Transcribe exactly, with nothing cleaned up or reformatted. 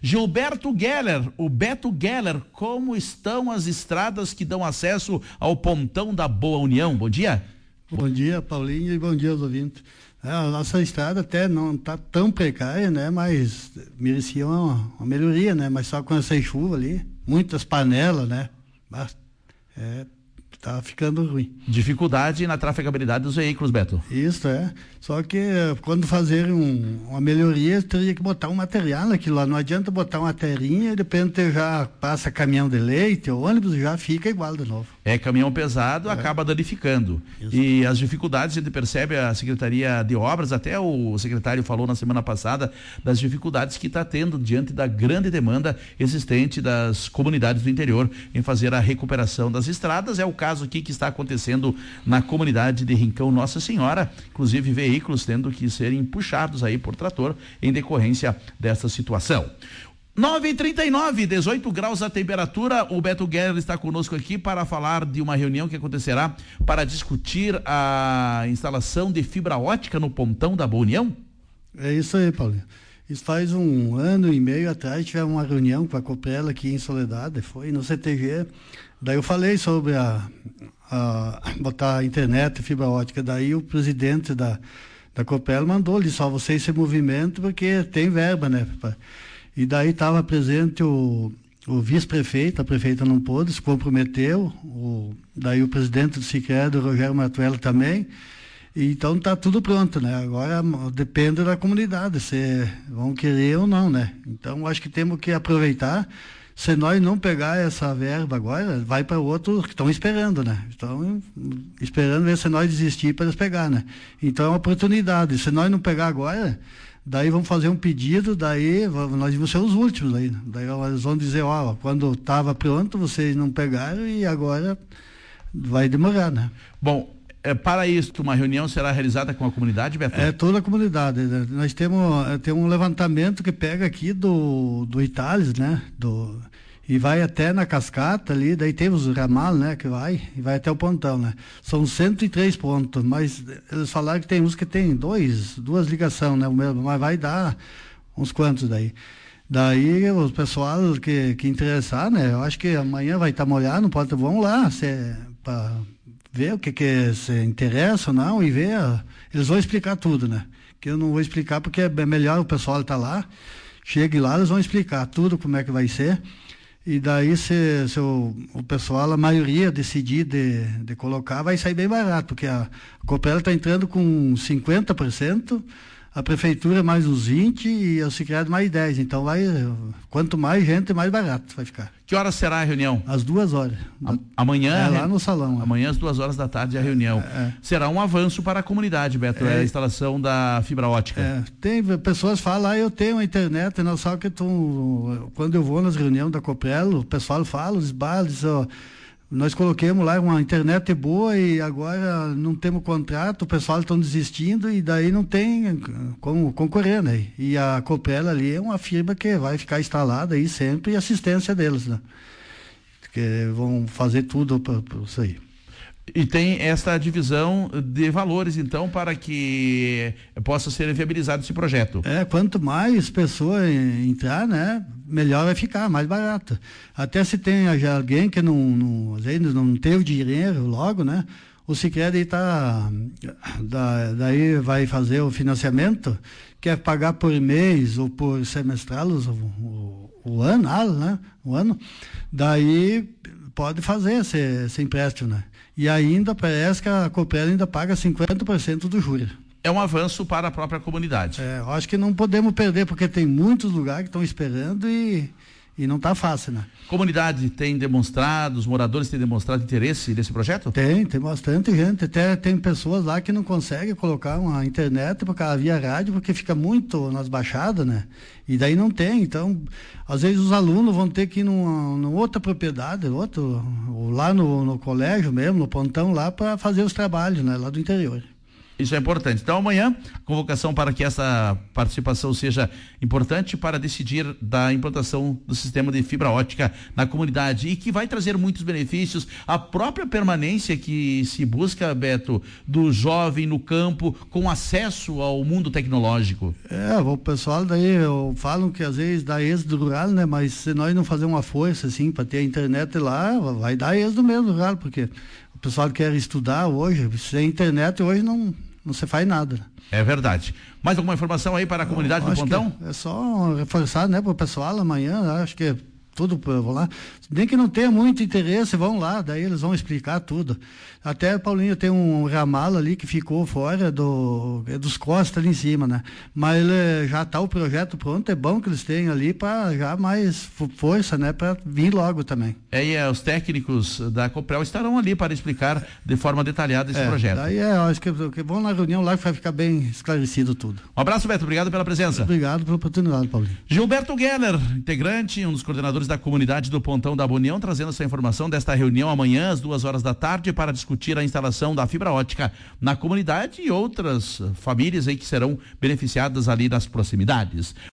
Gilberto Geller, o Beto Geller, como estão as estradas que dão acesso ao Pontão da Boa União? Bom dia. Bom dia, Paulinho, e bom dia aos ouvintes. É, a nossa estrada até não está tão precária, né? Mas merecia uma, uma melhoria, né? Mas só com essa chuva ali, muitas panelas, né? Mas, é, tá ficando ruim. Dificuldade na trafegabilidade dos veículos, Beto. Isso, é. Só que quando fazer um, uma melhoria, teria que botar um material naquilo lá. Não adianta botar uma terrinha e de repente já passa caminhão de leite, o ônibus já fica igual de novo. É, caminhão pesado, é. Acaba danificando. Isso. E as dificuldades, a gente percebe, a Secretaria de Obras, até o secretário falou na semana passada, das dificuldades que está tendo diante da grande demanda existente das comunidades do interior em fazer a recuperação das estradas. É o caso aqui que está acontecendo na comunidade de Rincão Nossa Senhora, inclusive veículos tendo que serem puxados aí por trator em decorrência dessa situação. nove e trinta e nove, dezoito graus a temperatura. O Beto Geller está conosco aqui para falar de uma reunião que acontecerá para discutir a instalação de fibra ótica no Pontão da Boa União. É isso aí, Paulinho. Isso faz um ano e meio atrás, tivemos uma reunião com a Copel aqui em Soledade, foi no C T G. Daí eu falei sobre a, a botar a internet, fibra ótica. Daí o presidente da, da Copel mandou ali só vocês se movimentam porque tem verba, né? E daí estava presente o, o vice-prefeito, a prefeita não pôde, se comprometeu, o, daí o presidente do Sicredi, o Rogério Matuela também. E então está tudo pronto, né? Agora depende da comunidade, se vão querer ou não, né? Então acho que temos que aproveitar. Se nós não pegar essa verba agora, vai para outros que estão esperando, né? Estão esperando ver se nós desistir para eles pegar, né? Então é uma oportunidade. Se nós não pegar agora, daí vamos fazer um pedido, daí nós vamos ser os últimos aí. Daí eles vão dizer, ó, quando estava pronto, vocês não pegaram e agora vai demorar, né? Bom, é, para isso, uma reunião será realizada com a comunidade, Beto? É, toda a comunidade. Né? Nós temos, temos um levantamento que pega aqui do, do Itales, né? Do, e vai até na cascata ali, daí temos o ramal, né? Que vai, e vai até o pontão, né? São cento e três pontos, mas eles falaram que tem uns que tem dois, duas ligações, né? Mas vai dar uns quantos daí. Daí o pessoal que, que interessar, né? Eu acho que amanhã vai estar molhado, não pode, vamos lá, para ver o que que se interessa ou não e ver, eles vão explicar tudo, né? Que eu não vou explicar porque é melhor o pessoal estar lá, chegue lá, eles vão explicar tudo como é que vai ser. E daí se, se o, o pessoal, a maioria decidir de, de colocar, vai sair bem barato, porque a, a Copel está entrando com cinquenta por cento, a prefeitura mais uns vinte por cento e o Sicredi mais dez por cento. Então vai, quanto mais gente, mais barato vai ficar. Que horas será a reunião? Às duas horas. A, amanhã? É lá no salão. Amanhã às duas horas da tarde a reunião. É, é. Será um avanço para a comunidade, Beto, é, é a instalação da fibra ótica. É, tem pessoas que falam, ah, eu tenho a internet, não sabe que tu, quando eu vou nas reuniões da Copel, o pessoal fala, os bares, ó, nós coloquemos lá uma internet boa e agora não temos contrato, o pessoal está desistindo e daí não tem como concorrer, né? E a Copel ali é uma firma que vai ficar instalada aí sempre e assistência deles, né? Que vão fazer tudo para isso aí. E tem essa divisão de valores, então, para que possa ser viabilizado esse projeto. É, quanto mais pessoas entrar, né, melhor vai ficar, mais barato. Até se tem já alguém que não, não, às vezes não teve dinheiro logo, né, o Sicredi tá, da, daí vai fazer o financiamento, quer pagar por mês ou por semestral o, o, o ano, né, o ano, daí pode fazer esse, esse empréstimo, né. E ainda parece que a Copel ainda paga cinquenta por cento do juro. É um avanço para a própria comunidade. É, eu acho que não podemos perder, porque tem muitos lugares que estão esperando e, e não está fácil, né? A comunidade tem demonstrado, os moradores têm demonstrado interesse nesse projeto? Tem, tem bastante gente. Até tem pessoas lá que não conseguem colocar uma internet por causa via rádio, porque fica muito nas baixadas, né? E daí não tem. Então, às vezes os alunos vão ter que ir numa, numa outra propriedade, outro, ou lá no, no colégio mesmo, no pontão lá, para fazer os trabalhos, né? Lá do interior. Isso é importante. Então, amanhã, convocação para que essa participação seja importante para decidir da implantação do sistema de fibra ótica na comunidade e que vai trazer muitos benefícios. A própria permanência que se busca, Beto, do jovem no campo com acesso ao mundo tecnológico. É, o pessoal daí eu, falam que às vezes dá êxodo rural, né? Mas se nós não fazermos uma força assim para ter a internet lá, vai dar êxodo mesmo rural, porque o pessoal quer estudar hoje, sem internet hoje não, não se faz nada. É verdade. Mais alguma informação aí para a comunidade do Pontão? É só reforçar, né, para o pessoal amanhã, acho que é tudo, vão lá, nem que não tenha muito interesse, vão lá, daí eles vão explicar tudo. Até, Paulinho, tem um ramal ali que ficou fora do, dos costas ali em cima, né? Mas ele, já está o projeto pronto, é bom que eles tenham ali para já mais força, né? Para vir logo também. É, e é, os técnicos da Coprel estarão ali para explicar de forma detalhada esse é, projeto. Daí é, acho que, que vão na reunião lá que vai ficar bem esclarecido tudo. Um abraço, Beto, obrigado pela presença. Obrigado pela oportunidade, Paulinho. Gilberto Geller, integrante, um dos coordenadores da comunidade do Pontão da União, trazendo essa informação desta reunião amanhã às duas horas da tarde para discutir a instalação da fibra ótica na comunidade e outras famílias aí que serão beneficiadas ali nas proximidades.